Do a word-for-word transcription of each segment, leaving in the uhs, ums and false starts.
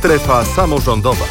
Strefa samorządowa.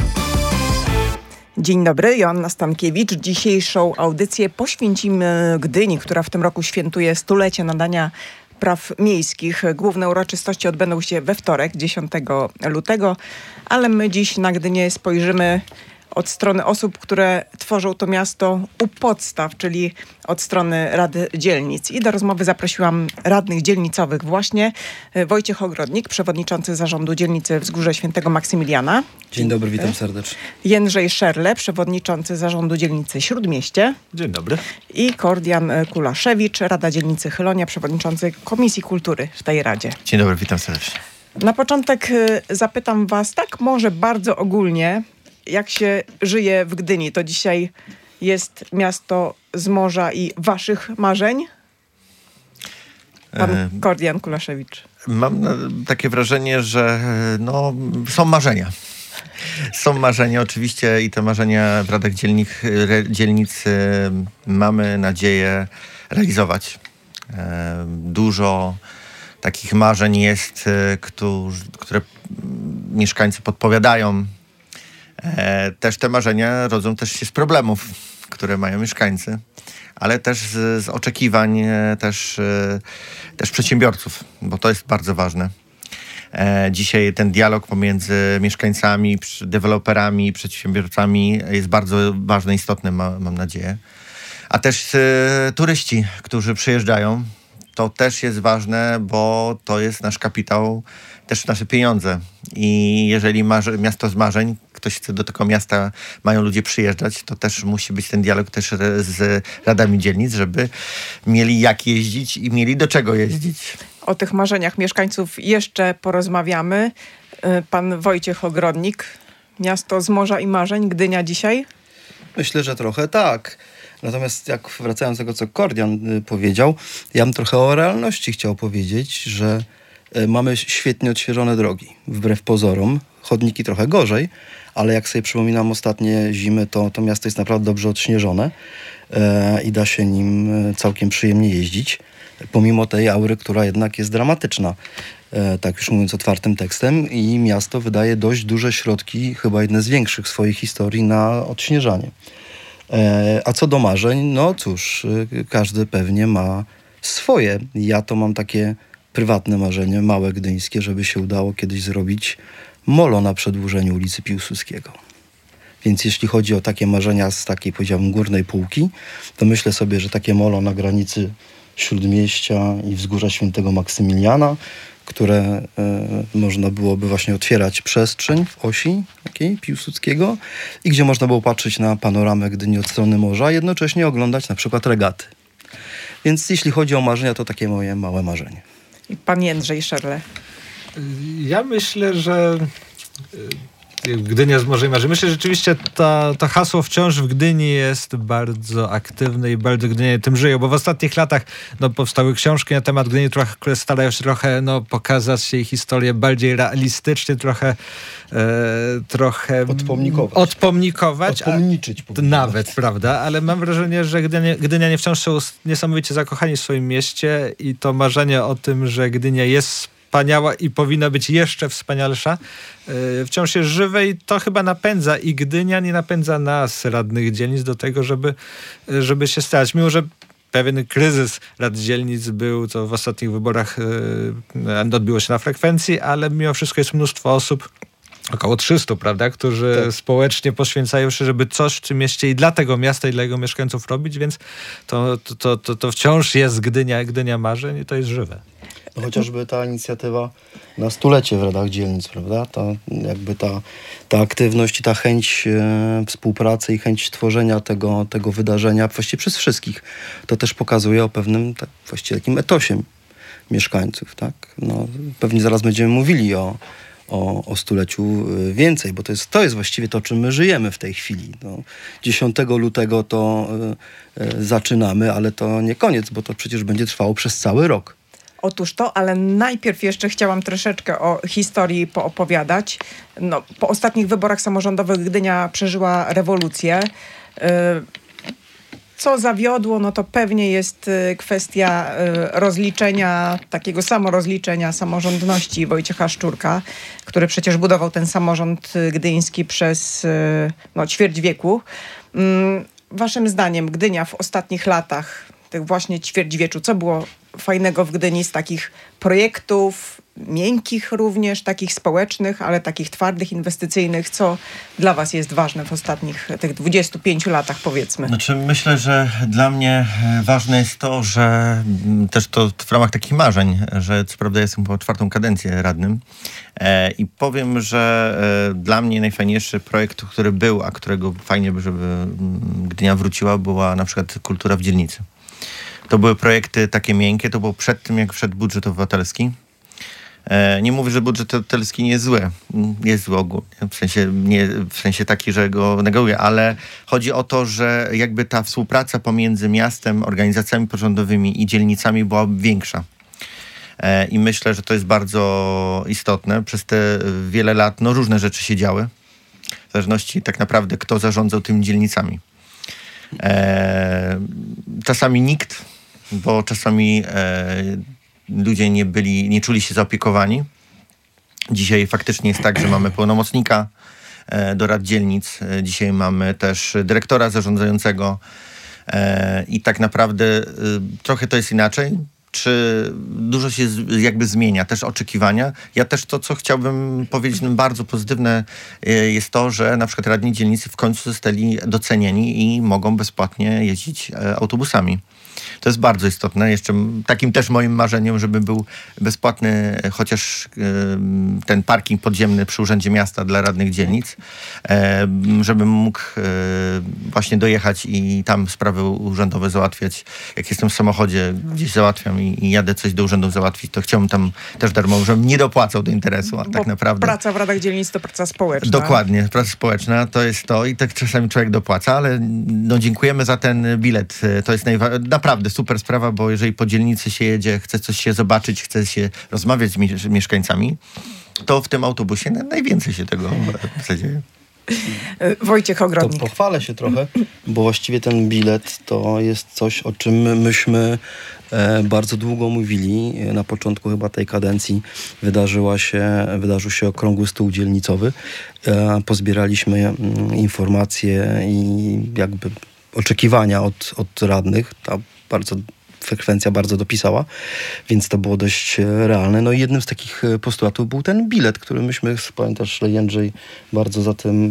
Dzień dobry, Joanna Stankiewicz. Dzisiejszą audycję poświęcimy Gdyni, która w tym roku świętuje stulecie nadania praw miejskich. Główne uroczystości odbędą się we wtorek, dziesiątego lutego, ale my dziś na Gdynię spojrzymy od strony osób, które tworzą to miasto u podstaw, czyli od strony Rady Dzielnic. I do rozmowy zaprosiłam radnych dzielnicowych właśnie. Wojciech Ogrodnik, przewodniczący zarządu dzielnicy Wzgórze Świętego Maksymiliana. Dzień dobry, witam serdecznie. Jędrzej Szerle, przewodniczący zarządu dzielnicy Śródmieście. Dzień dobry. I Kordian Kulaszewicz, Rada Dzielnicy Chylonia, przewodniczący Komisji Kultury w tej Radzie. Dzień dobry, witam serdecznie. Na początek zapytam was tak może bardzo ogólnie, jak się żyje w Gdyni? To dzisiaj jest miasto z morza i waszych marzeń? Pan e... Kordian Kulaszewicz. Mam takie wrażenie, że no, są marzenia. Są marzenia oczywiście i te marzenia w radach dzielnic, dzielnic mamy nadzieję realizować. Dużo takich marzeń jest, które mieszkańcy podpowiadają. Też te marzenia rodzą też się z problemów, które mają mieszkańcy, ale też z, z oczekiwań też, też przedsiębiorców, bo to jest bardzo ważne. Dzisiaj ten dialog pomiędzy mieszkańcami, deweloperami, przedsiębiorcami jest bardzo ważny, istotny, ma, mam nadzieję. A też turyści, którzy przyjeżdżają, to też jest ważne, bo to jest nasz kapitał, też nasze pieniądze. I jeżeli marzy, miasto z marzeń, ktoś chce do tego miasta, mają ludzie przyjeżdżać, to też musi być ten dialog też z radami dzielnic, żeby mieli jak jeździć i mieli do czego jeździć. O tych marzeniach mieszkańców jeszcze porozmawiamy. Pan Wojciech Ogrodnik, miasto z morza i marzeń, Gdynia dzisiaj? Myślę, że trochę tak. Natomiast jak wracając do tego, co Kordian powiedział, ja bym trochę o realności chciał powiedzieć, że mamy świetnie odświeżone drogi, wbrew pozorom. Chodniki trochę gorzej, ale jak sobie przypominam ostatnie zimy, to, to miasto jest naprawdę dobrze odśnieżone e, i da się nim całkiem przyjemnie jeździć, pomimo tej aury, która jednak jest dramatyczna, e, tak już mówiąc otwartym tekstem, i miasto wydaje dość duże środki, chyba jedne z większych w swojej historii, na odśnieżanie. E, a co do marzeń, no cóż, e, każdy pewnie ma swoje. Ja to mam takie prywatne marzenie, małe gdyńskie, żeby się udało kiedyś zrobić molo na przedłużeniu ulicy Piłsudskiego. Więc jeśli chodzi o takie marzenia z takiej, powiedziałbym, górnej półki, to myślę sobie, że takie molo na granicy Śródmieścia i Wzgórza Świętego Maksymiliana, które e, można byłoby właśnie otwierać przestrzeń w osi takiej Piłsudskiego i gdzie można było patrzeć na panoramę Gdyni od strony morza, a jednocześnie oglądać na przykład regaty. Więc jeśli chodzi o marzenia, to takie moje małe marzenie. I pan Jędrzej Szerle. Ja myślę, że Gdynia z morza i marzeń. Myślę, że rzeczywiście ta, to hasło wciąż w Gdyni jest bardzo aktywne i bardzo Gdynie tym żyją, bo w ostatnich latach no, powstały książki na temat Gdyni, trochę, które starają się trochę no, pokazać jej historię bardziej realistycznie, trochę e, trochę odpomnikować. odpomnikować Odpomniczyć. A, nawet, prawda? Ale mam wrażenie, że Gdynia, Gdynianie wciąż są niesamowicie zakochani w swoim mieście i to marzenie o tym, że Gdynia jest wspaniała i powinna być jeszcze wspanialsza, yy, wciąż jest żywe i to chyba napędza i Gdynia nie napędza nas, radnych dzielnic, do tego, żeby, żeby się stać. Mimo że pewien kryzys rad dzielnic był, to w ostatnich wyborach yy, odbiło się na frekwencji, ale mimo wszystko jest mnóstwo osób, około trzystu, prawda, którzy tak. społecznie poświęcają się, żeby coś w tym mieście i dla tego miasta, i dla jego mieszkańców robić, więc to, to, to, to wciąż jest Gdynia, Gdynia marzeń i to jest żywe. No chociażby ta inicjatywa na stulecie w radach dzielnic, prawda? Ta, jakby ta, ta aktywność i ta chęć e, współpracy i chęć tworzenia tego, tego wydarzenia właściwie przez wszystkich. To też pokazuje o pewnym tak, właściwie takim etosie mieszkańców, tak? No, pewnie zaraz będziemy mówili o, o, o stuleciu więcej, bo to jest, to jest właściwie to, czym my żyjemy w tej chwili. No, dziesiątego lutego to e, e, zaczynamy, ale to nie koniec, bo to przecież będzie trwało przez cały rok. Otóż to, ale najpierw jeszcze chciałam troszeczkę o historii poopowiadać. No, po ostatnich wyborach samorządowych Gdynia przeżyła rewolucję. Yy, co zawiodło, no to pewnie jest kwestia rozliczenia, takiego samorozliczenia samorządności Wojciecha Szczurka, który przecież budował ten samorząd gdyński przez no, ćwierć wieku. Waszym zdaniem Gdynia w ostatnich latach, tych właśnie ćwierćwieczu, co było fajnego w Gdyni z takich projektów, miękkich również, takich społecznych, ale takich twardych, inwestycyjnych, co dla was jest ważne w ostatnich tych dwudziestu pięciu latach, powiedzmy? Znaczy, myślę, że dla mnie ważne jest to, że też to w ramach takich marzeń, że co prawda jestem po czwartą kadencję radnym e, i powiem, że e, dla mnie najfajniejszy projekt, który był, a którego fajnie by, żeby Gdynia wróciła, była na przykład kultura w dzielnicy. To były projekty takie miękkie, to było przed tym, jak wszedł budżet obywatelski. Nie mówię, że budżet obywatelski nie jest zły. Jest zły ogólnie, w sensie, nie, w sensie taki, że go neguję, ale chodzi o to, że jakby ta współpraca pomiędzy miastem, organizacjami pozarządowymi i dzielnicami była większa. I myślę, że to jest bardzo istotne. Przez te wiele lat no, różne rzeczy się działy. W zależności tak naprawdę, kto zarządzał tymi dzielnicami. Czasami nikt, bo czasami ludzie nie byli, nie czuli się zaopiekowani. Dzisiaj faktycznie jest tak, że mamy pełnomocnika do rad dzielnic. Dzisiaj mamy też dyrektora zarządzającego i tak naprawdę trochę to jest inaczej. Czy dużo się jakby zmienia, też oczekiwania. Ja też to, co chciałbym powiedzieć, no bardzo pozytywne jest to, że na przykład radni dzielnicy w końcu zostali docenieni i mogą bezpłatnie jeździć autobusami. To jest bardzo istotne. Jeszcze takim też moim marzeniem, żeby był bezpłatny chociaż ten parking podziemny przy Urzędzie Miasta dla radnych dzielnic, żebym mógł właśnie dojechać i tam sprawy urzędowe załatwiać. Jak jestem w samochodzie, gdzieś załatwiam i, i jadę coś do urzędów załatwić, to chciałbym tam też darmowo, żebym nie dopłacał do interesu, a Bo tak naprawdę... praca w radach dzielnic to praca społeczna. Dokładnie, praca społeczna to jest to i tak czasami człowiek dopłaca, ale no dziękujemy za ten bilet. To jest najwa- naprawdę super sprawa, bo jeżeli po dzielnicy się jedzie, chce coś się zobaczyć, chce się rozmawiać z mi- mieszkańcami, to w tym autobusie najwięcej się tego dzieje. Wojciech To Ogrodnik. pochwalę się trochę, bo właściwie ten bilet to jest coś, o czym myśmy e, bardzo długo mówili. Na początku chyba tej kadencji wydarzyła się, wydarzył się okrągły stół dzielnicowy. E, pozbieraliśmy mm, informacje i jakby oczekiwania od, od radnych. Ta bardzo frekwencja bardzo dopisała, więc to było dość realne. No i jednym z takich postulatów był ten bilet, który myśmy, pamiętasz, Jędrzej, bardzo za tym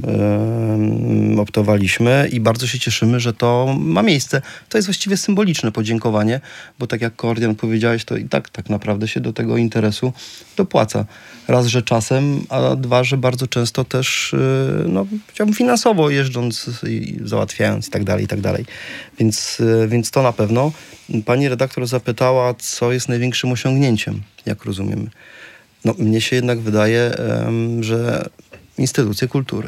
e, optowaliśmy i bardzo się cieszymy, że to ma miejsce. To jest właściwie symboliczne podziękowanie, bo tak jak Kordian powiedziałeś, to i tak tak naprawdę się do tego interesu dopłaca. Raz, że czasem, a dwa, że bardzo często też, no, chciałbym finansowo jeżdżąc i załatwiając i tak dalej, i tak dalej. Więc, więc to na pewno. Pani redaktor zapytała, co jest największym osiągnięciem, jak rozumiem. No, mnie się jednak wydaje, że instytucje kultury.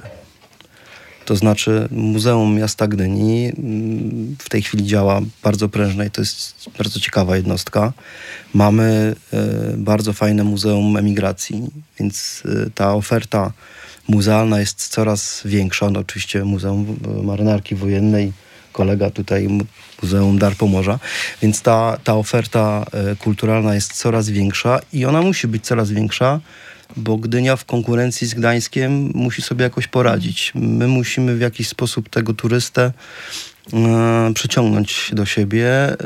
To znaczy Muzeum Miasta Gdyni w tej chwili działa bardzo prężnie i to jest bardzo ciekawa jednostka. Mamy bardzo fajne Muzeum Emigracji, więc ta oferta muzealna jest coraz większa. No, oczywiście Muzeum Marynarki Wojennej, kolega tutaj Muzeum Dar Pomorza, więc ta, ta oferta kulturalna jest coraz większa i ona musi być coraz większa, bo Gdynia w konkurencji z Gdańskiem musi sobie jakoś poradzić. My musimy w jakiś sposób tego turystę e, przyciągnąć do siebie, e,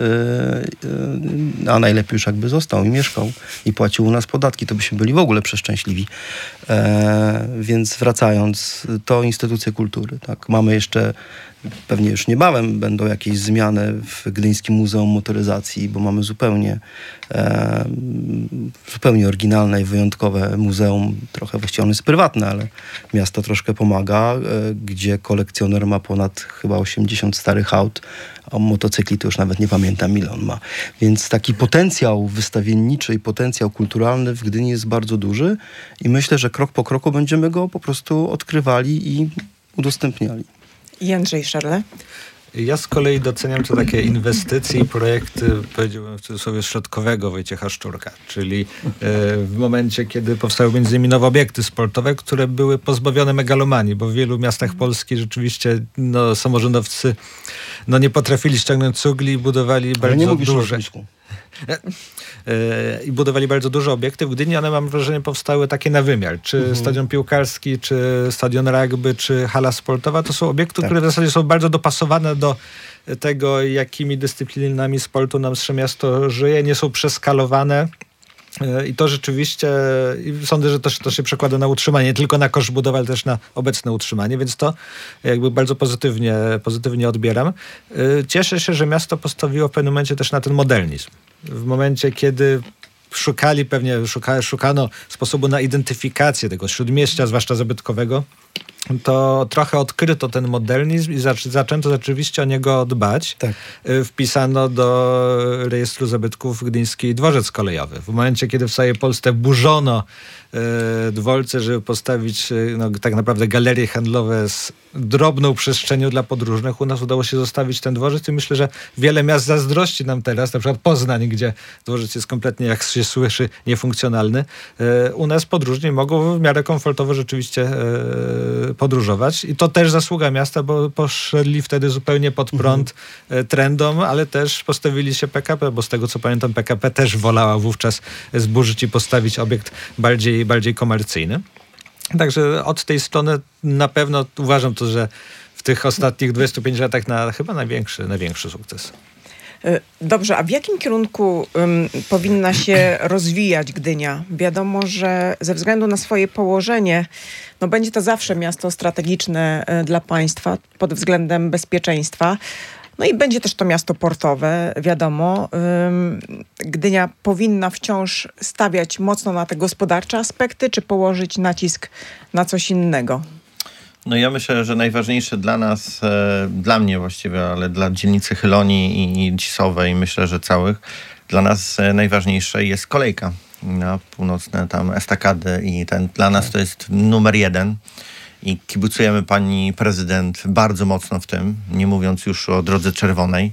e, a najlepiej już jakby został i mieszkał i płacił u nas podatki, to byśmy byli w ogóle przeszczęśliwi. E, więc wracając, to instytucje kultury. Tak? Mamy jeszcze, pewnie już niebawem będą jakieś zmiany w Gdyńskim Muzeum Motoryzacji, bo mamy zupełnie e, zupełnie oryginalne i wyjątkowe muzeum. Trochę właściwie ono jest prywatne, ale miasto troszkę pomaga, e, gdzie kolekcjoner ma ponad chyba osiemdziesiąt starych aut, a motocykli to już nawet nie pamiętam, ile on ma. Więc taki potencjał wystawienniczy i potencjał kulturalny w Gdyni jest bardzo duży i myślę, że krok po kroku będziemy go po prostu odkrywali i udostępniali. Jędrzej Szerle. Ja z kolei doceniam to takie inwestycje i projekty, powiedziałbym w cudzysłowie, środkowego Wojciecha Szczurka, czyli e, w momencie, kiedy powstały między innymi nowe obiekty sportowe, które były pozbawione megalomanii, bo w wielu miastach Polski rzeczywiście no, samorządowcy no, nie potrafili ściągnąć cugli i budowali Ale nie bardzo mówisz o duże... lotnisku. I budowali bardzo dużo obiektów. W Gdyni one, mam wrażenie, powstały takie na wymiar. Czy mhm. stadion piłkarski, czy stadion rugby, czy hala sportowa. To są obiekty, tak. które w zasadzie są bardzo dopasowane do tego, jakimi dyscyplinami sportu nasze miasto żyje. Nie są przeskalowane. I to rzeczywiście, i sądzę, że to, to się przekłada na utrzymanie, nie tylko na koszt budowy, ale też na obecne utrzymanie, więc to jakby bardzo pozytywnie, pozytywnie odbieram. Cieszę się, że miasto postawiło w pewnym momencie też na ten modernizm. W momencie, kiedy szukali pewnie, szuka, szukano sposobu na identyfikację tego śródmieścia, zwłaszcza zabytkowego, to trochę odkryto ten modernizm i zac- zaczęto rzeczywiście o niego dbać. Tak. Wpisano do rejestru zabytków gdyński dworzec kolejowy. W momencie, kiedy w całej Polsce burzono e, dworce, żeby postawić no, tak naprawdę galerie handlowe z drobną przestrzenią dla podróżnych, u nas udało się zostawić ten dworzec i myślę, że wiele miast zazdrości nam teraz, na przykład Poznań, gdzie dworzec jest kompletnie, jak się słyszy, niefunkcjonalny. E, u nas podróżni mogą w miarę komfortowo rzeczywiście e, podróżować i to też zasługa miasta, bo poszli wtedy zupełnie pod prąd mhm. trendom, ale też postawili się P K P, bo z tego co pamiętam P K P też wolała wówczas zburzyć i postawić obiekt bardziej, bardziej komercyjny. Także od tej strony na pewno uważam to, że w tych ostatnich dwudziestu pięciu latach na chyba największy, największy sukces. Dobrze, a w jakim kierunku um, powinna się rozwijać Gdynia? Wiadomo, że ze względu na swoje położenie, no będzie to zawsze miasto strategiczne y, dla państwa pod względem bezpieczeństwa. No i będzie też to miasto portowe, wiadomo. Ym, Gdynia powinna wciąż stawiać mocno na te gospodarcze aspekty, czy położyć nacisk na coś innego? No ja myślę, że najważniejsze dla nas, e, dla mnie właściwie, ale dla dzielnicy Chylonii i Cisowej, myślę, że całych, dla nas e, najważniejsze jest kolejka na północne tam estakady i ten, dla nas to jest numer jeden i kibicujemy pani prezydent bardzo mocno w tym, nie mówiąc już o Drodze Czerwonej,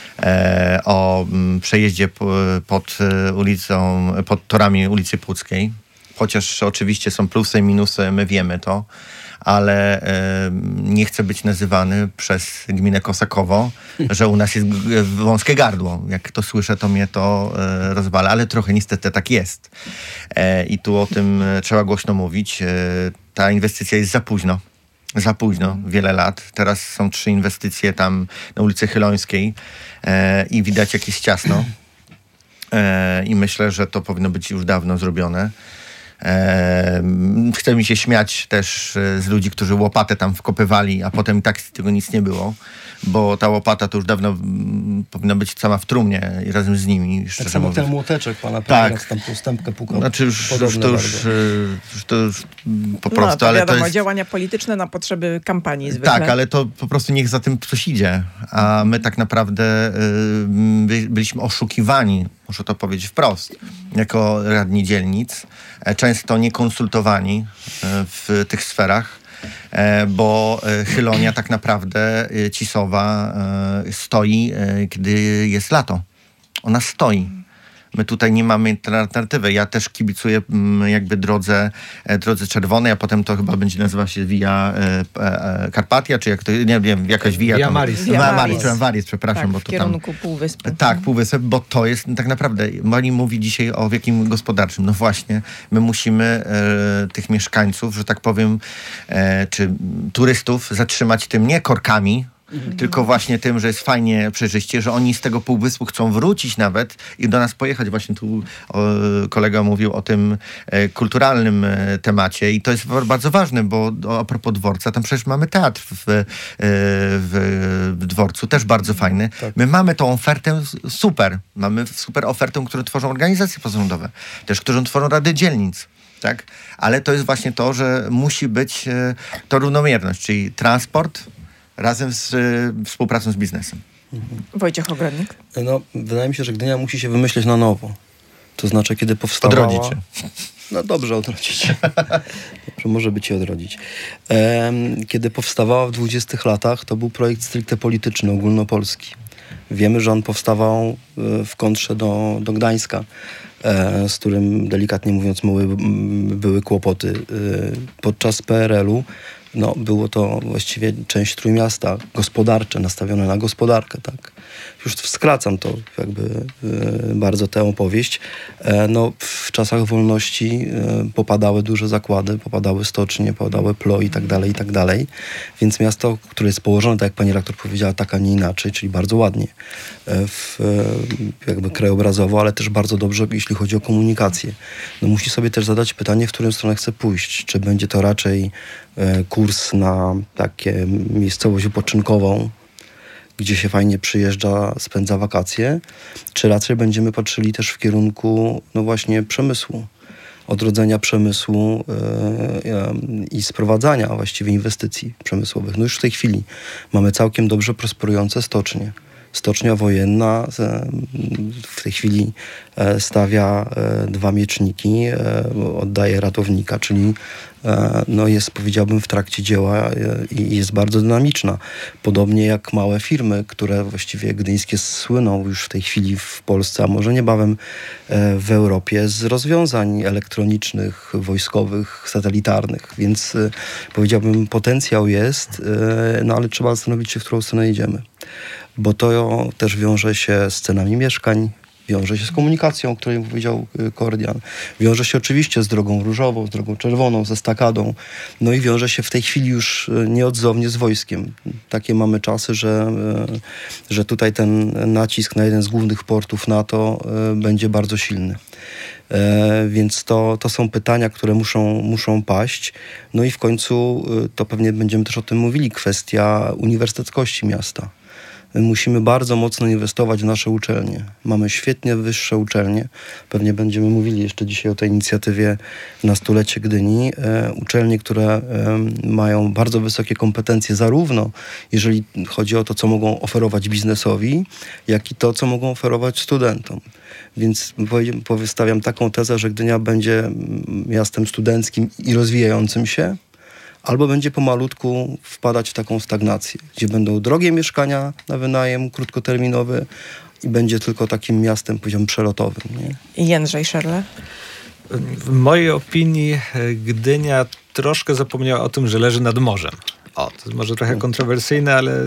e, o m, przejeździe po, pod ulicą, pod torami ulicy Puckiej, chociaż oczywiście są plusy i minusy, my wiemy to, ale e, nie chcę być nazywany przez gminę Kosakowo, że u nas jest g- wąskie gardło. Jak to słyszę, to mnie to e, rozwala, ale trochę niestety tak jest. E, I tu o tym e, trzeba głośno mówić. E, ta inwestycja jest za późno. Za późno, wiele lat. Teraz są trzy inwestycje tam na ulicy Chylońskiej e, i widać, jak jest ciasno. E, I myślę, że to powinno być już dawno zrobione. Eee, chce mi się śmiać też z ludzi, którzy łopatę tam wkopywali, a potem i tak z tego nic nie było, bo ta łopata to już dawno m, powinna być sama w trumnie i razem z nimi. Tak samo ten młoteczek pana premiera, tak. tam postępkę pukał. Znaczy już, już, to, już, już to już po prostu, no, to ale wiadomo, to jest... działania polityczne na potrzeby kampanii zwykle. Tak, ale to po prostu niech za tym coś idzie, a my tak naprawdę y, by, byliśmy oszukiwani, muszę to powiedzieć wprost, jako radni dzielnic, często niekonsultowani w tych sferach, bo Chylonia tak naprawdę Cisowa stoi, gdy jest lato. Ona stoi. My tutaj nie mamy alternatywy. Ja też kibicuję jakby drodze, drodze czerwonej, a potem to chyba będzie nazywa się Via Carpatia, czy jak to, nie wiem, jakaś Via... Via Maris. Via Maris, Maris. Maris, przepraszam. Tak, bo w to kierunku tam, Półwyspu. Tak, Półwysep, bo to jest tak naprawdę, Mali mówi dzisiaj o wiekiem gospodarczym. No właśnie, my musimy e, tych mieszkańców, że tak powiem, e, czy turystów zatrzymać tym nie korkami, Mhm. tylko właśnie tym, że jest fajnie przejrzyście, że oni z tego półwyspu chcą wrócić nawet i do nas pojechać. Właśnie tu o, kolega mówił o tym e, kulturalnym e, temacie i to jest bardzo ważne, bo o, a propos dworca, tam przecież mamy teatr w, e, w, w dworcu, też bardzo fajny. Tak. My mamy tą ofertę super. Mamy super ofertę, którą tworzą organizacje pozarządowe, też którą tworzą rady dzielnic. Tak? Ale to jest właśnie to, że musi być e, to równomierność, czyli transport razem z y, współpracą z biznesem. Mhm. Wojciech Ogrodnik? No, wydaje mi się, że Gdynia musi się wymyśleć na nowo. To znaczy, kiedy powstawała... Odrodzić się. No dobrze odrodzić. Dobrze, może by ci odrodzić. Kiedy powstawała w dwudziestych latach, to był projekt stricte polityczny, ogólnopolski. Wiemy, że on powstawał w kontrze do, do Gdańska, z którym, delikatnie mówiąc, były, były kłopoty. Podczas P R L-u no, było to właściwie część Trójmiasta, gospodarcze, nastawione na gospodarkę, tak. Już skracam to jakby y, bardzo tę opowieść. E, no, w czasach wolności y, popadały duże zakłady, popadały stocznie, popadały plo i tak dalej, i tak dalej. Więc miasto, które jest położone, tak jak pani redaktor powiedziała, tak, a nie inaczej, czyli bardzo ładnie, e, w, e, jakby krajobrazowo, ale też bardzo dobrze, jeśli chodzi o komunikację. No, musi sobie też zadać pytanie, w którą stronę chce pójść. Czy będzie to raczej e, kurs na takie miejscowość wypoczynkową, gdzie się fajnie przyjeżdża, spędza wakacje, czy raczej będziemy patrzyli też w kierunku, no właśnie, przemysłu, odrodzenia przemysłu yy, yy, i sprowadzania właściwie inwestycji przemysłowych. No już w tej chwili mamy całkiem dobrze prosperujące stocznie. Stocznia wojenna w tej chwili stawia dwa mieczniki, oddaje ratownika, czyli no jest, powiedziałbym, w trakcie dzieła i jest bardzo dynamiczna. Podobnie jak małe firmy, które właściwie gdyńskie słyną już w tej chwili w Polsce, a może niebawem w Europie, z rozwiązań elektronicznych, wojskowych, satelitarnych. Więc powiedziałbym, potencjał jest, no ale trzeba zastanowić się, w którą stronę idziemy. Bo to też wiąże się z cenami mieszkań, wiąże się z komunikacją, o której powiedział Kordian, wiąże się oczywiście z drogą różową, z drogą czerwoną, ze stakadą, no i wiąże się w tej chwili już nieodzownie z wojskiem. Takie mamy czasy, że, że tutaj ten nacisk na jeden z głównych portów NATO będzie bardzo silny. E, więc to, to są pytania, które muszą, muszą paść. No i w końcu, to pewnie będziemy też o tym mówili, kwestia uniwersyteckości miasta. Musimy bardzo mocno inwestować w nasze uczelnie. Mamy świetnie wyższe uczelnie. Pewnie będziemy mówili jeszcze dzisiaj o tej inicjatywie na stulecie Gdyni. E, uczelnie, które e, mają bardzo wysokie kompetencje, zarówno jeżeli chodzi o to, co mogą oferować biznesowi, jak i to, co mogą oferować studentom. Więc postawiam taką tezę, że Gdynia będzie miastem studenckim i rozwijającym się, albo będzie pomalutku wpadać w taką stagnację, gdzie będą drogie mieszkania na wynajem krótkoterminowy i będzie tylko takim miastem, powiedziałbym, przelotowym. Nie? Jędrzej Szerle? W mojej opinii Gdynia troszkę zapomniała o tym, że leży nad morzem. O, to jest może trochę kontrowersyjne, ale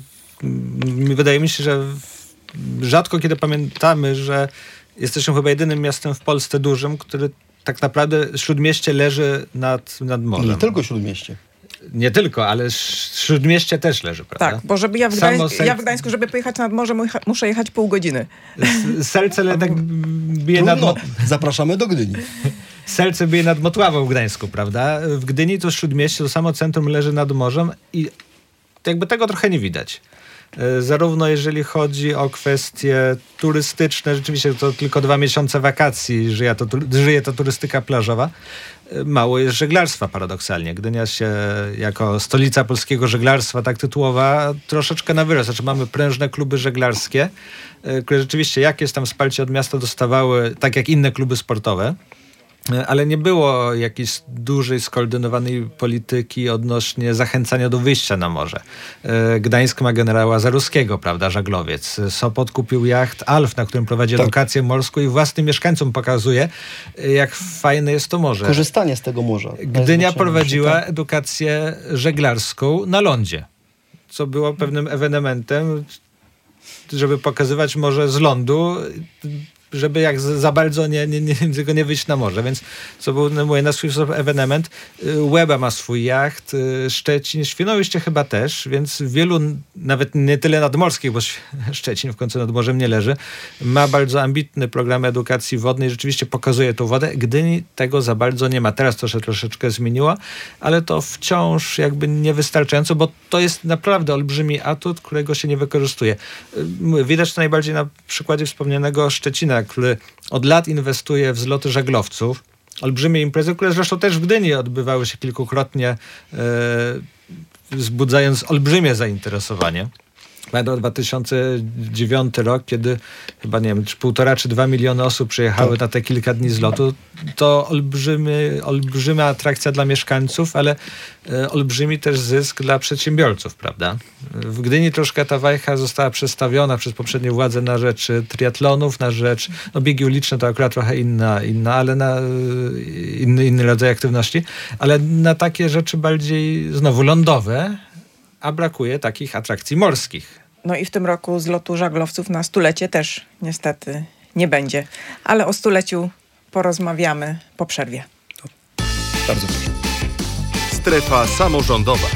wydaje mi się, że rzadko kiedy pamiętamy, że jesteśmy chyba jedynym miastem w Polsce dużym, który tak naprawdę Śródmieście leży nad, nad morzem. Nie tylko Śródmieście. Nie tylko, ale Śródmieście też leży, prawda? Tak, bo żeby ja w, Gdańsk, ser... ja w Gdańsku, żeby pojechać nad morze, muszę jechać pół godziny. Serce jednak bije nad... Mo- Zapraszamy do Gdyni. Serce bije nad Motławą w Gdańsku, prawda? W Gdyni to Śródmieście, to samo centrum leży nad morzem i jakby tego trochę nie widać. Zarówno jeżeli chodzi o kwestie turystyczne, rzeczywiście to tylko dwa miesiące wakacji żyje to, żyje to turystyka plażowa. Mało jest żeglarstwa paradoksalnie. Gdynia się jako stolica polskiego żeglarstwa tak tytułowa troszeczkę na wyrost. Znaczy mamy prężne kluby żeglarskie, które rzeczywiście jakieś tam wsparcie od miasta dostawały, tak jak inne kluby sportowe. Ale nie było jakiejś dużej, skoordynowanej polityki odnośnie zachęcania do wyjścia na morze. Gdańsk ma generała Zaruskiego, prawda, żaglowiec. Sopot kupił jacht Alf, na którym prowadzi tak. edukację morską i własnym mieszkańcom pokazuje, jak fajne jest to morze. Korzystanie z tego morza. Gdynia prowadziła tak. edukację żeglarską na lądzie, co było pewnym ewenementem, żeby pokazywać morze z lądu, żeby jak za bardzo nie, nie, nie, tylko nie wyjść na morze, więc co był no, mówię, na swój sposób ewenement. Łeba ma swój jacht, Szczecin, Świnoujście chyba też, więc wielu, nawet nie tyle nadmorskich, bo Szczecin w końcu nad morzem nie leży, ma bardzo ambitny program edukacji wodnej, rzeczywiście pokazuje tą wodę. Gdyni tego za bardzo nie ma. Teraz to się troszeczkę zmieniło, ale to wciąż jakby niewystarczająco, bo to jest naprawdę olbrzymi atut, którego się nie wykorzystuje. Widać to najbardziej na przykładzie wspomnianego Szczecina, który od lat inwestuje w zloty żaglowców. Olbrzymie imprezy, które zresztą też w Gdyni odbywały się kilkukrotnie, e, wzbudzając olbrzymie zainteresowanie. Pamiętam dwa tysiące dziewiąty rok, kiedy chyba, nie wiem, czy półtora czy dwa miliony osób przyjechały na te kilka dni zlotu. To olbrzymy, olbrzyma atrakcja dla mieszkańców, ale e, olbrzymi też zysk dla przedsiębiorców, prawda? W Gdyni troszkę ta wajcha została przestawiona przez poprzednie władze na rzecz triatlonów, na rzecz, no biegi uliczne to akurat trochę inna, inna ale na inny, inny rodzaj aktywności, ale na takie rzeczy bardziej znowu lądowe, a brakuje takich atrakcji morskich. No i w tym roku zlotu żaglowców na stulecie też niestety nie będzie. Ale o stuleciu porozmawiamy po przerwie. Bardzo proszę. Strefa samorządowa.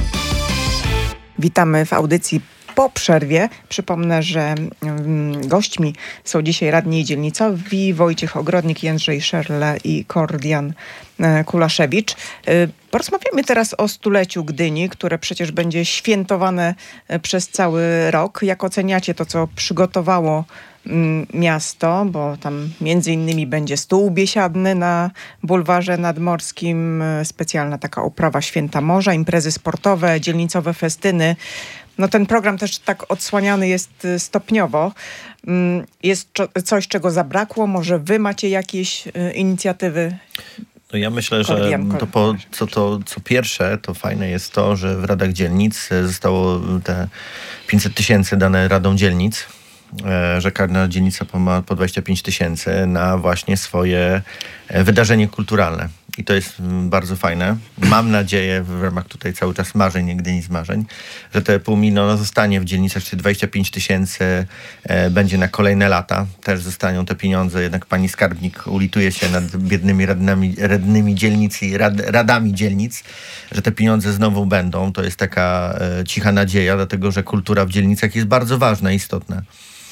Witamy w audycji po przerwie. Przypomnę, że mm, gośćmi są dzisiaj radni dzielnicowi Wojciech Ogrodnik, Jędrzej Szerle i Kordian e, Kulaszewicz. E, porozmawiamy teraz o stuleciu Gdyni, które przecież będzie świętowane e, przez cały rok. Jak oceniacie to, co przygotowało mm, miasto, bo tam między innymi będzie stół biesiadny na bulwarze nadmorskim, e, specjalna taka oprawa Święta Morza, imprezy sportowe, dzielnicowe festyny. No ten program też tak odsłaniany jest stopniowo. Jest coś, czego zabrakło? Może wy macie jakieś inicjatywy? No ja myślę, że to po, co, to, co pierwsze, to fajne jest to, że w radach dzielnic zostało te pięćset tysięcy dane radom dzielnic, że każda dzielnica ma po dwadzieścia pięć tysięcy na właśnie swoje wydarzenie kulturalne. I to jest bardzo fajne. Mam nadzieję, w ramach tutaj cały czas marzeń, Gdyni z marzeń, że te pół miliona zostanie w dzielnicach, czyli dwadzieścia pięć tysięcy e, będzie na kolejne lata. Też zostaną te pieniądze. Jednak pani skarbnik ulituje się nad biednymi radnymi, radnymi dzielnic i rad, radami dzielnic, że te pieniądze znowu będą. To jest taka e, cicha nadzieja, dlatego że kultura w dzielnicach jest bardzo ważna i istotna.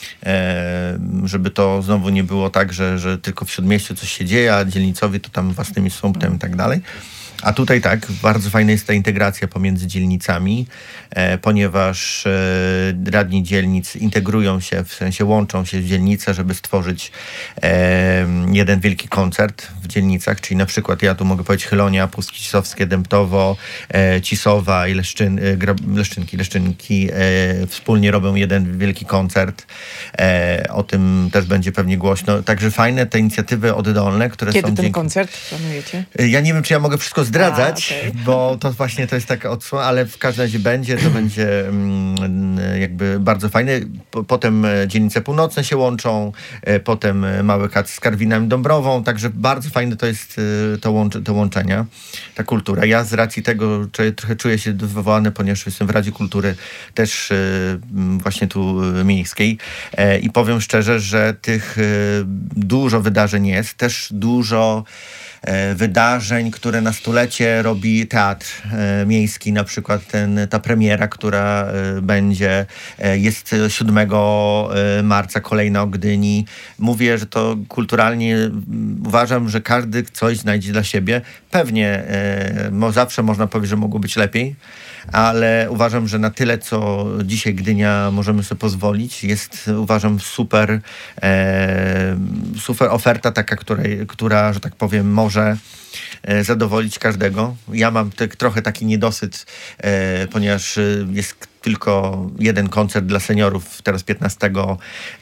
E, żeby to znowu nie było tak, że, że tylko w Śródmieściu coś się dzieje, a dzielnicowi to tam własnymi sumptem i tak dalej. A tutaj tak, bardzo fajna jest ta integracja pomiędzy dzielnicami, e, ponieważ e, radni dzielnic integrują się, w sensie łączą się w dzielnice, żeby stworzyć e, jeden wielki koncert w dzielnicach, czyli na przykład ja tu mogę powiedzieć Chylonia, Pustki Cisowskie, Dębtowo, e, Cisowa i Leszczyn, e, gra, Leszczynki, Leszczynki e, wspólnie robią jeden wielki koncert. E, o tym też będzie pewnie głośno. Także fajne te inicjatywy oddolne, które Kiedy są... ten dzięki... koncert planujecie? Ja nie wiem, czy ja mogę wszystko zdradzać, A, okay. bo to właśnie to jest taka odsłona, ale w każdym razie będzie, to będzie mm, jakby bardzo fajne. Po, potem dzielnice północne się łączą, e, potem Mały Kac z Karwinem Dąbrową, także bardzo fajne to jest e, to, łącz, to łączenia, ta kultura. Ja z racji tego czy, trochę czuję się wywołany, ponieważ jestem w Radzie Kultury też e, właśnie tu miejskiej e, i powiem szczerze, że tych e, dużo wydarzeń jest, też dużo wydarzeń, które na stulecie robi teatr e, miejski, na przykład ten, ta premiera, która e, będzie, e, jest siódmego marca, kolejna o Gdyni. Mówię, że to kulturalnie m, uważam, że każdy coś znajdzie dla siebie. Pewnie e, mo, zawsze można powiedzieć, że mogło być lepiej, ale uważam, że na tyle, co dzisiaj Gdynia możemy sobie pozwolić, jest, uważam, super, e, super oferta taka, której, która, że tak powiem, może e, zadowolić każdego. Ja mam te, trochę taki niedosyt, e, ponieważ jest tylko jeden koncert dla seniorów teraz piętnastego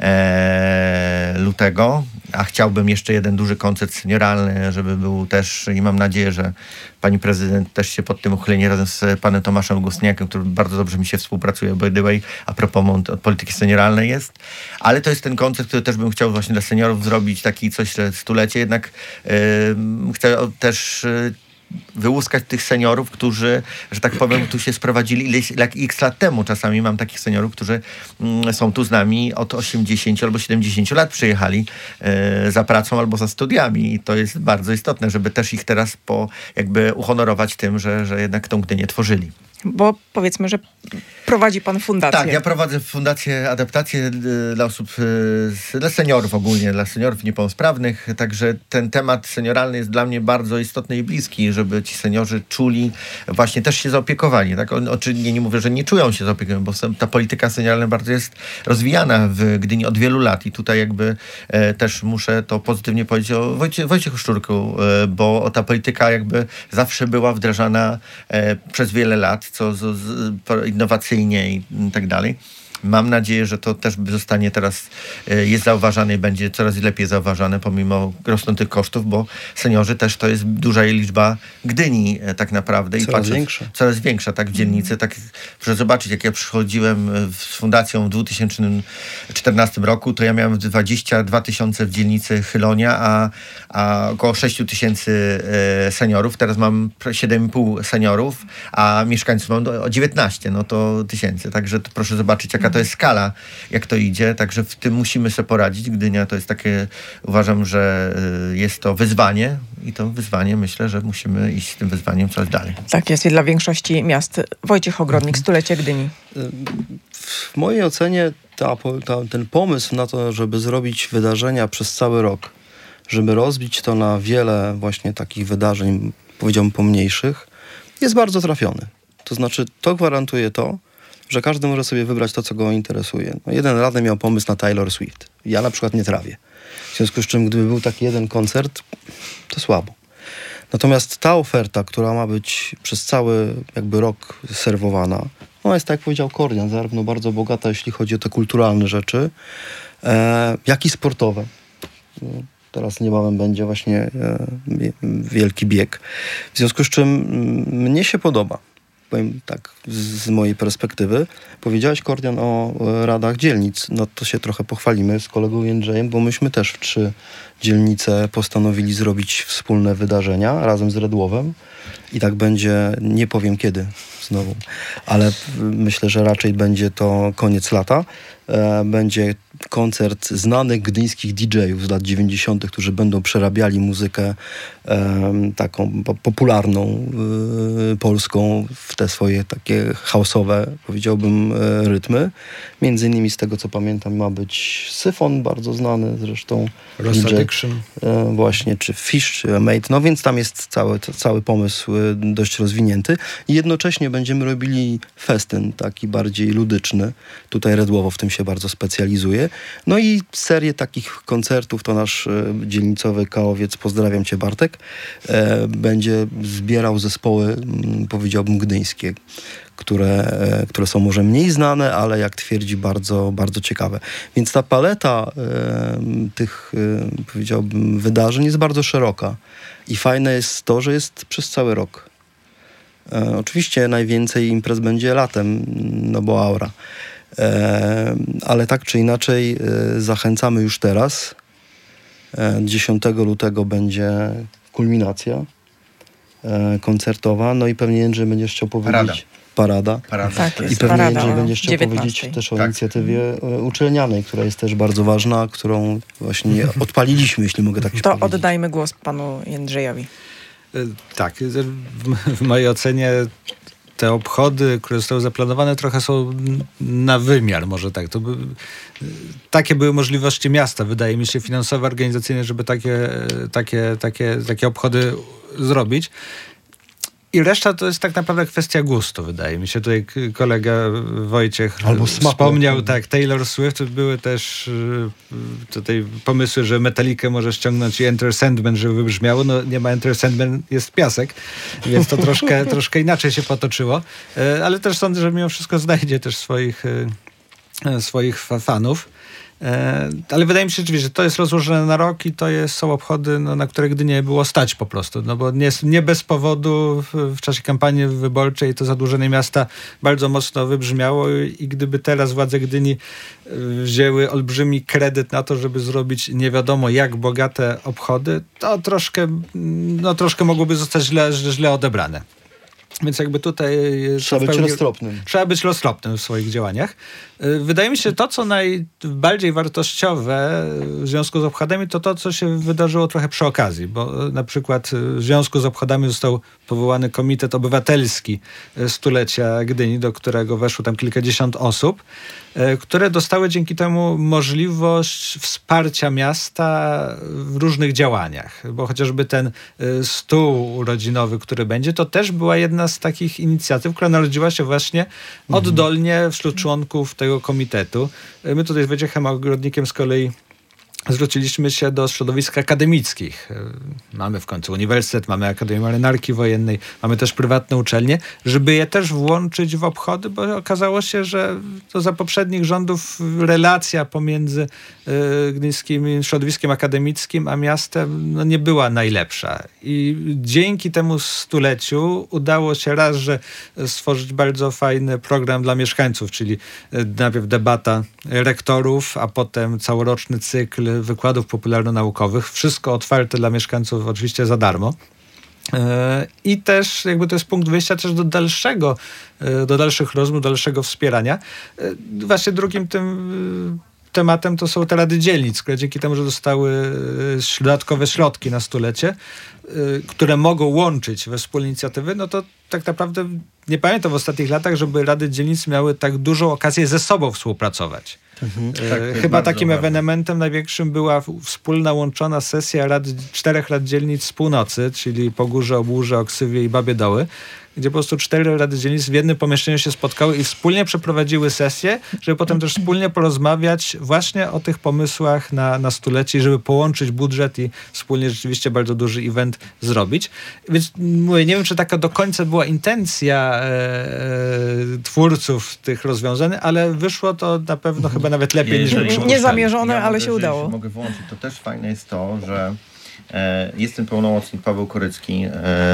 lutego, a chciałbym jeszcze jeden duży koncert senioralny, żeby był też i mam nadzieję, że pani prezydent też się pod tym uchylenie razem z panem Tomaszem Gustniakiem, który bardzo dobrze mi się współpracuje, by the way, a propos od polityki senioralnej jest. Ale to jest ten koncert, który też bym chciał właśnie dla seniorów zrobić, taki coś, że stulecie, jednak yy, chcę też yy, wyłuskać tych seniorów, którzy, że tak powiem, tu się sprowadzili ileś, x lat temu. Czasami mam takich seniorów, którzy mm, są tu z nami od osiemdziesięciu albo siedemdziesięciu lat przyjechali e, za pracą albo za studiami i to jest bardzo istotne, żeby też ich teraz po, jakby uhonorować tym, że, że jednak tą Gdynię tworzyli. Bo powiedzmy, że prowadzi pan fundację. Tak, ja prowadzę fundację adaptacji dla osób, dla seniorów ogólnie, dla seniorów niepełnosprawnych, także ten temat senioralny jest dla mnie bardzo istotny i bliski, żeby ci seniorzy czuli, właśnie też się zaopiekowani. Tak? Oczywiście nie mówię, że nie czują się zaopiekowani, bo ta polityka senioralna bardzo jest rozwijana w Gdyni od wielu lat i tutaj jakby e, też muszę to pozytywnie powiedzieć o Wojcie, Wojciechu Szczurku, e, bo ta polityka jakby zawsze była wdrażana e, przez wiele lat, co z, z, innowacyjnie i tak dalej. mam nadzieję, że to też zostanie teraz, jest zauważane i będzie coraz lepiej zauważane pomimo rosnących kosztów, bo seniorzy też to jest duża liczba Gdyni tak naprawdę. Coraz I patrzę, większa. Coraz większa, tak, w dzielnicy. Tak, proszę zobaczyć, jak ja przychodziłem z fundacją w dwa tysiące czternastym roku, to ja miałem dwadzieścia dwa tysiące w dzielnicy Chylonia, a, a około sześć tysięcy seniorów. Teraz mam siedem i pół seniorów, a mieszkańców mam o dziewiętnaście no to tysięcy. Także to proszę zobaczyć, jaka to jest skala, jak to idzie. Także w tym musimy sobie poradzić. Gdynia to jest takie, uważam, że jest to wyzwanie i to wyzwanie, myślę, że musimy iść z tym wyzwaniem coraz dalej. Tak jest i dla większości miast. Wojciech Ogrodnik, stulecie Gdyni. W mojej ocenie ta, ta, ten pomysł na to, żeby zrobić wydarzenia przez cały rok, żeby rozbić to na wiele właśnie takich wydarzeń, powiedziałbym pomniejszych, jest bardzo trafiony. To znaczy, to gwarantuje to, że każdy może sobie wybrać to, co go interesuje. No, jeden radny miał pomysł na Taylor Swift. Ja na przykład nie trawię. W związku z czym, gdyby był taki jeden koncert, to słabo. Natomiast ta oferta, która ma być przez cały jakby rok serwowana, ona jest, tak jak powiedział Kordian, zarówno bardzo bogata, jeśli chodzi o te kulturalne rzeczy, e, jak i sportowe. Teraz niebawem będzie właśnie e, wielki bieg. W związku z czym m, mnie się podoba. Powiem tak, z, z mojej perspektywy. Powiedziałeś, Kordian, o, o radach dzielnic. No to się trochę pochwalimy z kolegą Jędrzejem, bo myśmy też w trzy dzielnice postanowili zrobić wspólne wydarzenia razem z Redłowem. I tak będzie, nie powiem kiedy znowu, ale myślę, że raczej będzie to koniec lata. E, będzie koncert znanych gdyńskich didżejów z lat dziewięćdziesiątych, którzy będą przerabiali muzykę e, taką po, popularną e, polską w te swoje takie house'owe, powiedziałbym, e, rytmy. Między innymi z tego, co pamiętam, ma być Syfon, bardzo znany zresztą. Ross D J, Addiction. e, właśnie, czy Fish, czy Mate. No więc tam jest cały, cały pomysł e, dość rozwinięty. I jednocześnie będziemy robili festyn taki bardziej ludyczny. Tutaj Redłowo w tym się bardzo specjalizuje. No i serię takich koncertów to nasz e, dzielnicowy Kałowiec, pozdrawiam cię Bartek, e, będzie zbierał zespoły, m, powiedziałbym, gdyńskie, które, e, które są może mniej znane, ale jak twierdzi bardzo, bardzo ciekawe. Więc ta paleta e, tych, e, powiedziałbym, wydarzeń jest bardzo szeroka i fajne jest to, że jest przez cały rok. E, oczywiście najwięcej imprez będzie latem, no bo aura. E, ale tak czy inaczej e, zachęcamy już teraz. E, dziesiątego lutego będzie kulminacja e, koncertowa, no i pewnie Jędrzej będziesz chciał powiedzieć... Parada. Parada. Tak jest, I pewnie parada Jędrzej o będziesz chciał dziewiętnastej. powiedzieć też o Tak. inicjatywie e, uczelnianej, która jest też bardzo ważna, którą właśnie odpaliliśmy, jeśli mogę tak To powiedzieć. oddajmy głos panu Jędrzejowi. Y, Tak, y, w, w mojej ocenie te obchody, które zostały zaplanowane, trochę są na wymiar, może tak. To by, y, takie były możliwości miasta, wydaje mi się, finansowe, organizacyjne, żeby takie, takie, takie, takie obchody zrobić. I reszta to jest tak naprawdę kwestia gustu, wydaje mi się. Tutaj k- kolega Wojciech Albo smaku. wspomniał, tak, Taylor Swift. Były też y, tutaj pomysły, że Metallicę może ściągnąć i Enter Sandman, żeby wybrzmiało. No nie ma Enter Sandman, jest piasek, więc to troszkę, troszkę inaczej się potoczyło. Y, ale też sądzę, że mimo wszystko znajdzie też swoich, y, y, swoich fa- fanów. E, ale wydaje mi się rzeczywiście, że to jest rozłożone na rok i to jest, są obchody, no, na które Gdynię było stać po prostu. No bo nie, nie bez powodu w, w czasie kampanii wyborczej to zadłużenie miasta bardzo mocno wybrzmiało i, i gdyby teraz władze Gdyni y, wzięły olbrzymi kredyt na to, żeby zrobić nie wiadomo jak bogate obchody, to troszkę, no, troszkę mogłoby zostać źle, źle odebrane. Więc jakby tutaj... Trzeba w być pełni- roztropnym. Trzeba być roztropnym w swoich działaniach. Y, Wydaje mi się, to co najbardziej wartościowe w związku z obchodami, to to, co się wydarzyło trochę przy okazji, bo y, na przykład y, w związku z obchodami został powołany Komitet Obywatelski y, Stulecia Gdyni, do którego weszło tam kilkadziesiąt osób, y, które dostały dzięki temu możliwość wsparcia miasta w różnych działaniach, bo chociażby ten y, stół urodzinowy, który będzie, to też była jedna z takich inicjatyw, która narodziła się właśnie oddolnie wśród członków tego komitetu. My tutaj z Wojciechem Ogrodnikiem z kolei zwróciliśmy się do środowisk akademickich. Mamy w końcu uniwersytet, mamy Akademię Marynarki Wojennej, mamy też prywatne uczelnie, żeby je też włączyć w obchody, bo okazało się, że to za poprzednich rządów relacja pomiędzy y, gdyńskim środowiskiem akademickim a miastem no, nie była najlepsza. I dzięki temu stuleciu udało się raz, że stworzyć bardzo fajny program dla mieszkańców, czyli y, najpierw debata rektorów, a potem całoroczny cykl wykładów popularno-naukowych. Wszystko otwarte dla mieszkańców oczywiście za darmo. I też jakby to jest punkt wyjścia też do dalszego, do dalszych rozmów, do dalszego wspierania. Właśnie drugim tym tematem to są te rady dzielnic, które dzięki temu, że dostały dodatkowe środki na stulecie, które mogą łączyć we wspólne inicjatywy, no to tak naprawdę nie pamiętam w ostatnich latach, żeby rady dzielnic miały tak dużą okazję ze sobą współpracować. Mhm. Tak, chyba takim ważne. Ewenementem największym była wspólna łączona sesja rad, czterech rad dzielnic z północy, czyli Pogórze, Obłórze, Oksywie i Babie Doły, gdzie po prostu cztery rady dzielnic w jednym pomieszczeniu się spotkały i wspólnie przeprowadziły sesję, żeby potem też wspólnie porozmawiać właśnie o tych pomysłach na, na stulecie, żeby połączyć budżet i wspólnie rzeczywiście bardzo duży event zrobić. Więc mówię, nie wiem, czy taka do końca była intencja e, e, twórców tych rozwiązań, ale wyszło to na pewno chyba nawet lepiej niż my przypuszczali. Niezamierzone, ja ale mogę, się udało. Jeśli mogę włączyć, to też fajne jest to, że jest ten pełnomocnik Paweł Korycki,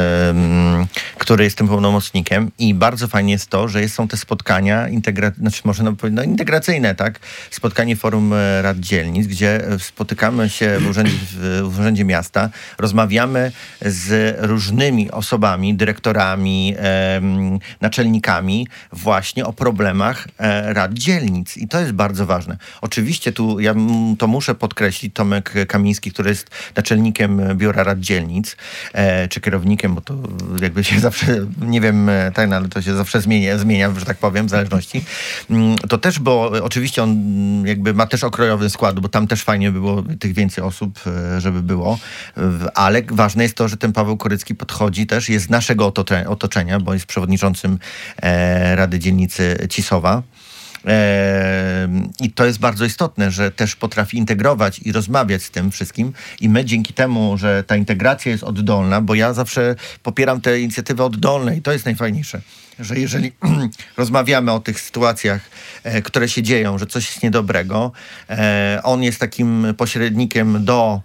który jest tym pełnomocnikiem i bardzo fajnie jest to, że są te spotkania integra- znaczy może no, no, integracyjne, tak? Spotkanie Forum Rad Dzielnic, gdzie spotykamy się w urzędzie, w urzędzie miasta, rozmawiamy z różnymi osobami, dyrektorami, naczelnikami właśnie o problemach rad dzielnic i to jest bardzo ważne. Oczywiście tu ja to muszę podkreślić, Tomek Kamiński, który jest naczelnikiem Biura Rad Dzielnic, e, czy kierownikiem, bo to jakby się zawsze, nie wiem, ten, ale to się zawsze zmienia, zmienia, że tak powiem, w zależności. To też, bo oczywiście on jakby ma też okrojowy skład, bo tam też fajnie było tych więcej osób, żeby było, ale ważne jest to, że ten Paweł Korycki podchodzi też, jest z naszego otoczenia, bo jest przewodniczącym e, Rady Dzielnicy Cisowa. I to jest bardzo istotne, że też potrafi integrować i rozmawiać z tym wszystkim i my dzięki temu, że ta integracja jest oddolna, bo ja zawsze popieram te inicjatywy oddolne i to jest najfajniejsze, że jeżeli rozmawiamy o tych sytuacjach, e, które się dzieją, że coś jest niedobrego, e, on jest takim pośrednikiem do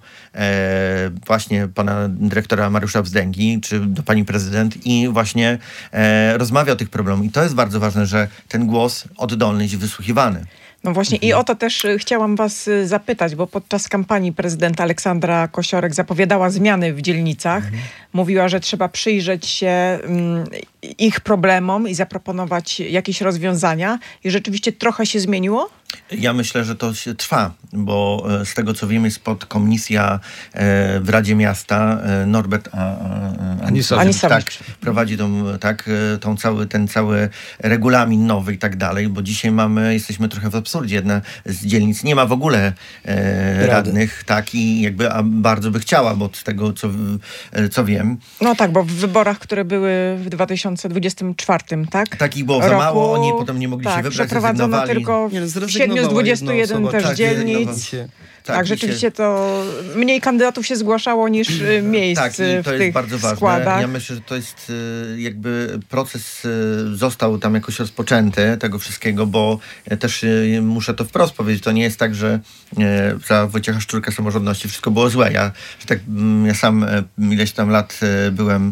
e, właśnie pana dyrektora Mariusza Wzdęgi, czy do pani prezydent i właśnie e, rozmawia o tych problemach. I to jest bardzo ważne, że ten głos oddolny jest wysłuchiwany. No właśnie i o to też chciałam was zapytać, bo podczas kampanii prezydenta Aleksandra Kosiorek zapowiadała zmiany w dzielnicach. Mhm. Mówiła, że trzeba przyjrzeć się um, ich problemom i zaproponować jakieś rozwiązania. I rzeczywiście trochę się zmieniło? Ja myślę, że to się trwa, bo z tego co wiemy jest podkomisja e, w Radzie Miasta e, Norbert a, a, Anisowicz, Anisowicz. Tak, prowadzi tą, tak, tą cały, ten cały regulamin nowy i tak dalej, bo dzisiaj mamy, jesteśmy trochę w absurdzie. Jedna z dzielnic nie ma w ogóle e, radnych, tak, i jakby a bardzo by chciała, bo z tego co, co wiem. No tak, bo w wyborach, które były w dwa tysiące dwudziestym czwartym, tak? Tak, ich było za mało, oni potem nie mogli tak, się wybrać, przeprowadzono tylko nie, siedmiu z dwudziestu jeden też tak, dzielnic. Się, tak, tak rzeczywiście się... to mniej kandydatów się zgłaszało niż miejsc tak, i to w jest tych bardzo ważne. składach. Ja myślę, że to jest jakby proces został tam jakoś rozpoczęty tego wszystkiego, bo też muszę to wprost powiedzieć, to nie jest tak, że za Wojciecha Szczurka samorządności wszystko było złe. Ja, że tak, ja sam ileś tam lat byłem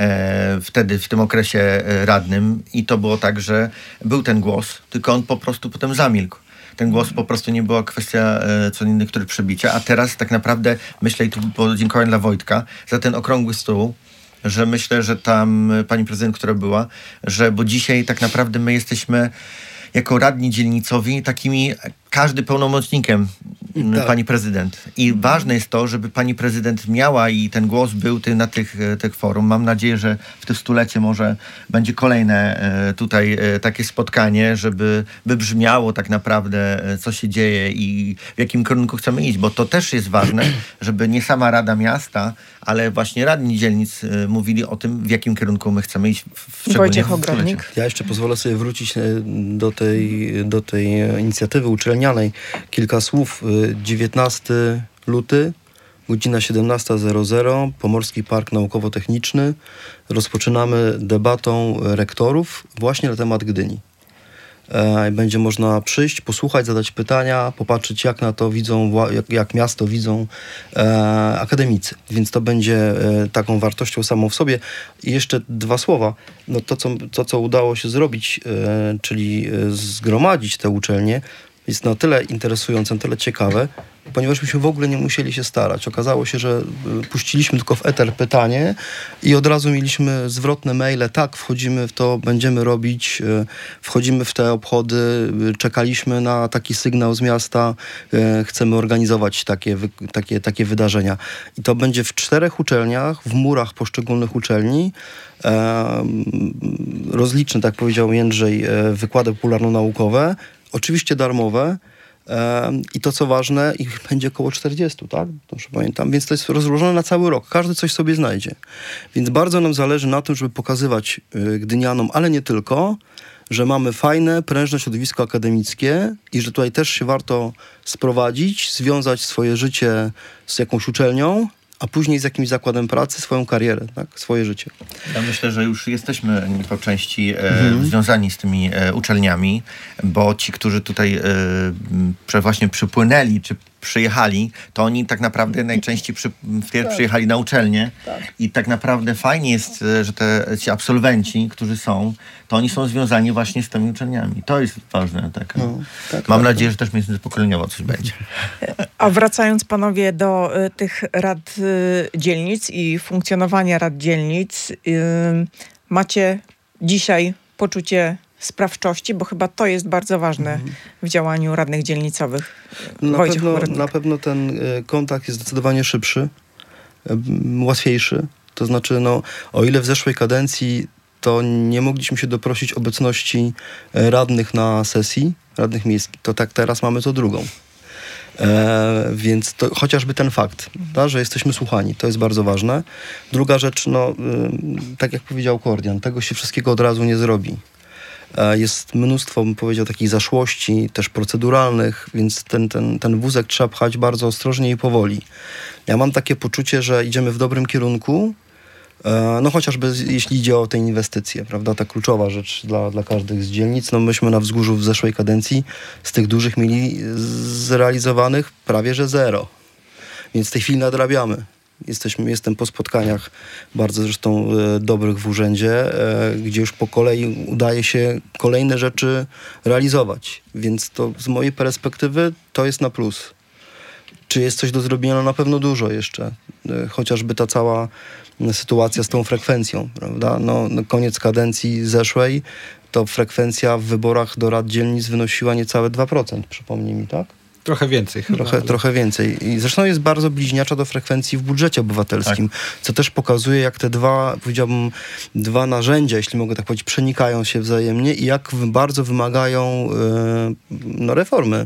wtedy w tym okresie radnym i to było tak, że był ten głos, tylko on po prostu potem zamilkł. Ten głos po prostu nie była kwestia e, co innych, który przebicia, a teraz tak naprawdę myślę i tu podziękowanie dla Wojtka za ten okrągły stół, że myślę, że tam pani prezydent, która była, że bo dzisiaj tak naprawdę my jesteśmy jako radni dzielnicowi takimi każdy pełnomocnikiem tak. pani prezydent. I ważne jest to, żeby pani prezydent miała i ten głos był ty na tych, tych forum. Mam nadzieję, że w tym stulecie może będzie kolejne e, tutaj e, takie spotkanie, żeby by brzmiało tak naprawdę, e, co się dzieje i w jakim kierunku chcemy iść, bo to też jest ważne, żeby nie sama Rada Miasta, ale właśnie radni dzielnic e, mówili o tym, w jakim kierunku my chcemy iść. W, Wojciech Ogrodnik. Ja jeszcze pozwolę sobie wrócić do tej, do tej inicjatywy uczelni wspomnianej kilka słów. dziewiętnastego lutego, godzina siedemnasta zero zero, Pomorski Park Naukowo-Techniczny. Rozpoczynamy debatą rektorów właśnie na temat Gdyni. Będzie można przyjść, posłuchać, zadać pytania, popatrzeć jak na to widzą, jak, jak miasto widzą e, akademicy. Więc to będzie e, taką wartością samą w sobie. I jeszcze dwa słowa. No to, co, to, co udało się zrobić, e, czyli e, zgromadzić te uczelnie, jest na tyle interesujące, na tyle ciekawe, ponieważ myśmy w ogóle nie musieli się starać. Okazało się, że puściliśmy tylko w eter pytanie i od razu mieliśmy zwrotne maile. Tak, wchodzimy w to, będziemy robić, wchodzimy w te obchody, czekaliśmy na taki sygnał z miasta, chcemy organizować takie, takie, takie wydarzenia. I to będzie w czterech uczelniach, w murach poszczególnych uczelni. Rozliczne, tak powiedział Jędrzej, wykłady popularno-naukowe, oczywiście darmowe. I to, co ważne, ich będzie około czterdziestu, tak? Dobrze pamiętam. Więc to jest rozłożone na cały rok. Każdy coś sobie znajdzie. Więc bardzo nam zależy na tym, żeby pokazywać gdynianom, ale nie tylko, że mamy fajne, prężne środowisko akademickie i że tutaj też się warto sprowadzić, związać swoje życie z jakąś uczelnią, a później z jakimś zakładem pracy, swoją karierę, tak? Swoje życie. Ja myślę, że już jesteśmy po części e, mhm. związani z tymi e, uczelniami, bo ci, którzy tutaj e, właśnie przypłynęli, czy przyjechali, to oni tak naprawdę najczęściej przy, wpierw tak. przyjechali na uczelnię tak. i tak naprawdę fajnie jest, że te ci absolwenci, którzy są, to oni są związani właśnie z tymi uczelniami. To jest ważne. Tak. No, tak, Mam tak, nadzieję, tak. że też międzypokoleniowo coś będzie. A wracając panowie do y, tych rad y, dzielnic i funkcjonowania rad dzielnic, y, macie dzisiaj poczucie sprawczości, bo chyba to jest bardzo ważne mhm. w działaniu radnych dzielnicowych. Na pewno, na pewno ten y, kontakt jest zdecydowanie szybszy, y, łatwiejszy. To znaczy, no, o ile w zeszłej kadencji to nie mogliśmy się doprosić obecności y, radnych na sesji, radnych miejskich, to tak teraz mamy to drugą. E, więc to chociażby ten fakt, da, że jesteśmy słuchani, to jest bardzo ważne. Druga rzecz, no, y, tak jak powiedział Kordian, tego się wszystkiego od razu nie zrobi. Jest mnóstwo, bym powiedział, takich zaszłości, też proceduralnych, więc ten, ten, ten wózek trzeba pchać bardzo ostrożnie i powoli. Ja mam takie poczucie, że idziemy w dobrym kierunku, no chociażby jeśli idzie o te inwestycje, prawda, ta kluczowa rzecz dla, dla każdych z dzielnic. No myśmy na Wzgórzu w zeszłej kadencji z tych dużych mieli zrealizowanych prawie że zero. Więc w tej chwili nadrabiamy. Jesteśmy, jestem po spotkaniach bardzo zresztą e, dobrych w urzędzie, e, gdzie już po kolei udaje się kolejne rzeczy realizować. Więc to z mojej perspektywy to jest na plus. Czy jest coś do zrobienia? No na pewno dużo jeszcze. E, chociażby ta cała sytuacja z tą frekwencją, prawda? No, no koniec kadencji zeszłej, to frekwencja w wyborach do rad dzielnic wynosiła niecałe dwa procent, przypomnij mi, tak? Trochę więcej chyba. Trochę, ale... trochę więcej. I zresztą jest bardzo bliźniacza do frekwencji w budżecie obywatelskim, tak. co też pokazuje, jak te dwa, powiedziałbym, dwa narzędzia, jeśli mogę tak powiedzieć, przenikają się wzajemnie i jak bardzo wymagają e, no, reformy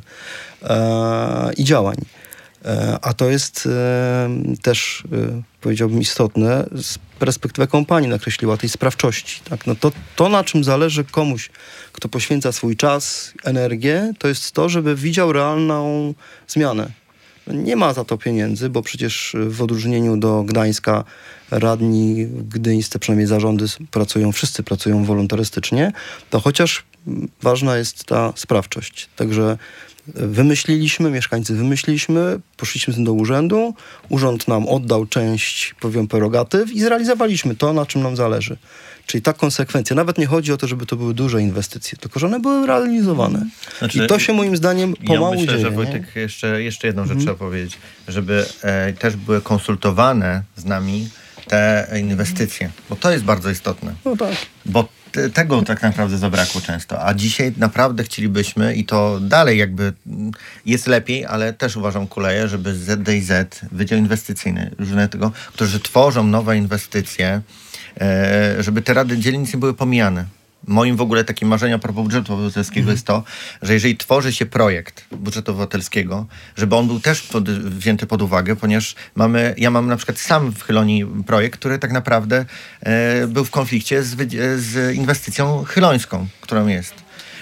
e, i działań. E, a to jest e, też, e, powiedziałbym, istotne z perspektywy, jaką pani nakreśliła, tej sprawczości. Tak? No to, to, na czym zależy komuś, kto poświęca swój czas, energię, to jest to, żeby widział realną zmianę. Nie ma za to pieniędzy, bo przecież w odróżnieniu do Gdańska radni gdyńscy, przynajmniej zarządy pracują, wszyscy pracują wolontarystycznie, to chociaż ważna jest ta sprawczość. Także wymyśliliśmy, mieszkańcy wymyśliliśmy, poszliśmy z tym do urzędu, urząd nam oddał część, powiem, prerogatyw i zrealizowaliśmy to, na czym nam zależy. Czyli ta konsekwencja. Nawet nie chodzi o to, żeby to były duże inwestycje, tylko że one były realizowane. Znaczy, i to się moim zdaniem pomału ja myślę, dzieje. że Wojtek, jeszcze, jeszcze jedną rzecz mm. trzeba powiedzieć, żeby e, też były konsultowane z nami te inwestycje, bo to jest bardzo istotne. No tak. Bo te, tego tak naprawdę zabrakło często, a dzisiaj naprawdę chcielibyśmy i to dalej jakby jest lepiej, ale też uważam kuleje, żeby Z D I Z, Wydział Inwestycyjny, różne tego, którzy tworzą nowe inwestycje, e, żeby te rady dzielnic nie były pomijane. Moim w ogóle takim marzeniem a propos budżetu obywatelskiego mhm. jest to, że jeżeli tworzy się projekt budżetu obywatelskiego, żeby on był też pod, wzięty pod uwagę, ponieważ mamy, ja mam na przykład sam w Chylonii projekt, który tak naprawdę e, był w konflikcie z, z inwestycją chylońską, którą jest.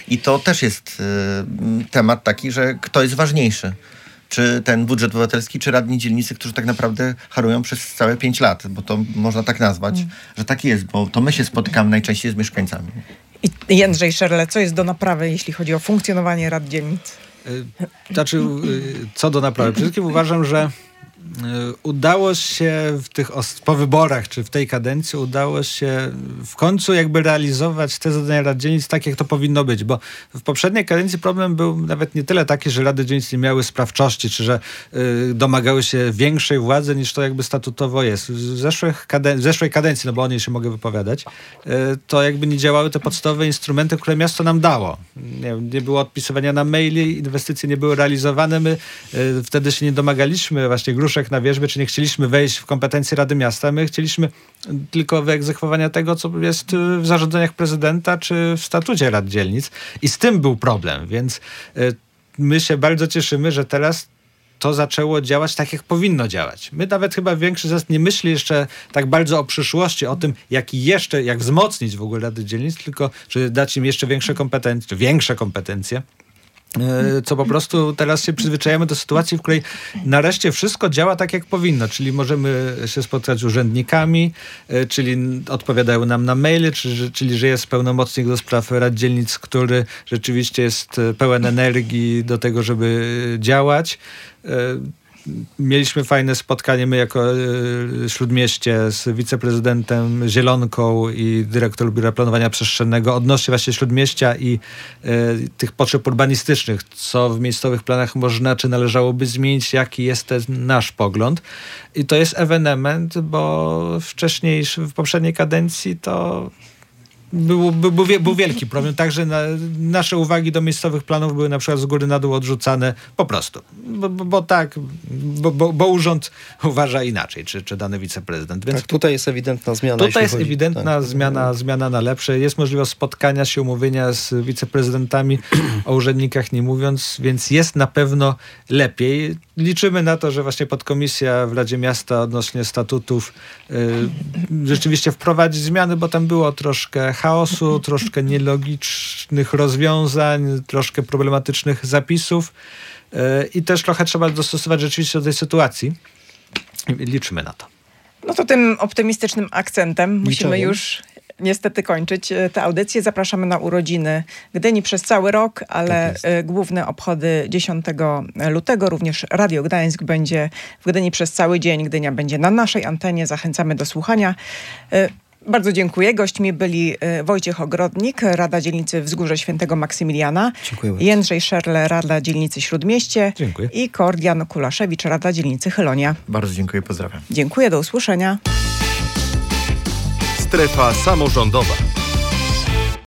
I to też jest y, temat taki, że kto jest ważniejszy. Czy ten budżet obywatelski, czy radni dzielnicy, którzy tak naprawdę harują przez całe pięć lat, bo to można tak nazwać, mm. że tak jest, bo to my się spotykamy najczęściej z mieszkańcami. I Jędrzej Szerle, co jest do naprawy, jeśli chodzi o funkcjonowanie rad dzielnic? Znaczy, co do naprawy? Przede wszystkim uważam, że udało się w tych po wyborach, czy w tej kadencji udało się w końcu jakby realizować te zadania rad dzielnic tak, jak to powinno być, bo w poprzedniej kadencji problem był nawet nie tyle taki, że rady dzielnic nie miały sprawczości, czy że y, domagały się większej władzy, niż to jakby statutowo jest. W, zeszłych kaden- w zeszłej kadencji, no bo o niej się mogę wypowiadać, y, to jakby nie działały te podstawowe instrumenty, które miasto nam dało. Nie, nie było odpisywania na maili, inwestycje nie były realizowane, my y, wtedy się nie domagaliśmy właśnie gruszek na wierzbie, czy nie chcieliśmy wejść w kompetencje Rady Miasta. My chcieliśmy tylko wyegzekwowania tego, co jest w zarządzeniach prezydenta, czy w statucie rad dzielnic. I z tym był problem, więc y, my się bardzo cieszymy, że teraz to zaczęło działać tak, jak powinno działać. My nawet chyba większość z nas nie myśli jeszcze tak bardzo o przyszłości, o tym, jak jeszcze, jak wzmocnić w ogóle rady dzielnic, tylko czy dać im jeszcze większe kompetencje, czy większe kompetencje. Co po prostu teraz się przyzwyczajamy do sytuacji, w której nareszcie wszystko działa tak, jak powinno, czyli możemy się spotkać z urzędnikami, czyli odpowiadają nam na maile, czyli, czyli że jest pełnomocnik do spraw rad dzielnic, który rzeczywiście jest pełen energii do tego, żeby działać. Mieliśmy fajne spotkanie, my jako y, Śródmieście z wiceprezydentem Zielonką i dyrektor Biura Planowania Przestrzennego odnośnie właśnie Śródmieścia i y, tych potrzeb urbanistycznych, co w miejscowych planach można, czy należałoby zmienić, jaki jest ten nasz pogląd. I to jest ewenement, bo wcześniej, w poprzedniej kadencji to Był, był, był wielki problem. Także na, nasze uwagi do miejscowych planów były na przykład z góry na dół odrzucane po prostu. Bo, bo, bo tak, bo, bo, bo urząd uważa inaczej, czy, czy dany wiceprezydent. Więc tak, tutaj jest ewidentna zmiana. Tutaj jest chodzi, ewidentna tak. zmiana, zmiana na lepsze. Jest możliwość spotkania się, umówienia z wiceprezydentami, o urzędnikach nie mówiąc, więc jest na pewno lepiej. Liczymy na to, że właśnie podkomisja w Radzie Miasta odnośnie statutów y, rzeczywiście wprowadzi zmiany, bo tam było troszkę chaosu, troszkę nielogicznych rozwiązań, troszkę problematycznych zapisów y, i też trochę trzeba dostosować rzeczywiście do tej sytuacji. I liczymy na to. No to tym optymistycznym akcentem musimy Liczenie. już niestety kończyć tę audycję. Zapraszamy na urodziny Gdyni przez cały rok, ale tak główne obchody dziesiątego lutego. Również Radio Gdańsk będzie w Gdyni przez cały dzień. Gdynia będzie na naszej antenie. Zachęcamy do słuchania. Bardzo dziękuję. Gośćmi byli Wojciech Ogrodnik, Rada Dzielnicy Wzgórze Świętego Maksymiliana, Jędrzej Szerle, Rada Dzielnicy Śródmieście Dziękuję. i Kordian Kulaszewicz, Rada Dzielnicy Chylonia. Bardzo dziękuję, pozdrawiam. Dziękuję, do usłyszenia. Strefa samorządowa.